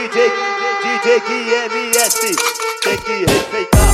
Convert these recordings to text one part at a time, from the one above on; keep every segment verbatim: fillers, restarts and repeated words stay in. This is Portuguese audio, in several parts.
D J, D J que M S, tem que respeitar.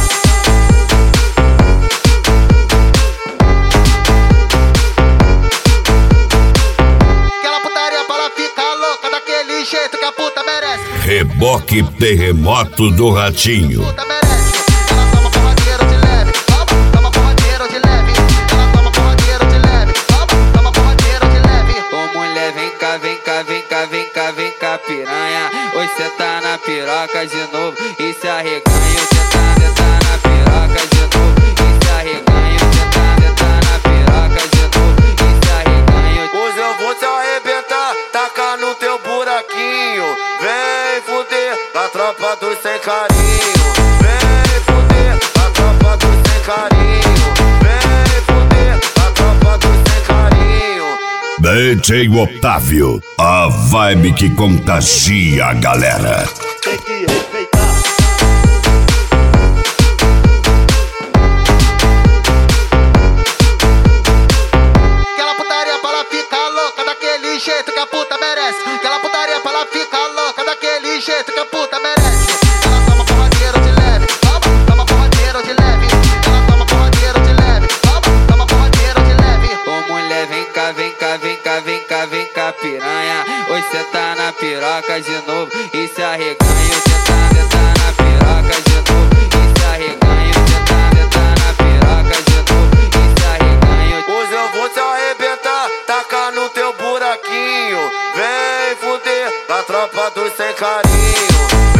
Aquela putaria pra ela ficar louca daquele jeito que a puta merece. Reboque Terremoto do Ratinho. Puta merece. Ela toma porradeiro de leve, toma, toma porradeiro de leve. Ela toma porradeiro de leve, toma, toma porradeiro de leve. Ô mulher, vem cá, vem cá, vem cá, vem cá, vem cá, piranha. Hoje cê tá na piroca de novo e se arreganha. Cê tá, cê tá na piroca de novo e se arreganha. Cê tá, cê tá na piroca de novo e se arreganha. Hoje eu vou te arrebentar, tacar no teu buraquinho. Vem fuder, a tropa dos sem carinho. Vem fuder, a tropa dos sem carinho. Vem fuder, a tropa dos sem carinho. D J Otávio, a vibe que contagia a galera. Tem que respeitar. Aquela putaria pra ela ficar louca daquele jeito que a puta merece. Aquela putaria pra ela ficar louca daquele jeito que a puta merece. Ela toma porradeiro de leve, toma, toma porradeiro de leve. Ela toma porradeiro de leve, toma, toma porradeiro de leve. Ô mulher, vem cá, vem cá, vem cá, vem cá, vem cá, piranha. Hoje cê tá na piroca de novo e se arreganha. Cê tá, cê tá na piroca de novo e se arreganha. Cê tá, cê tá na piroca de novo e se arreganha. Hoje eu vou te arrebentar, tacar no teu buraquinho. Vem fuder, a tropa dos sem carinho.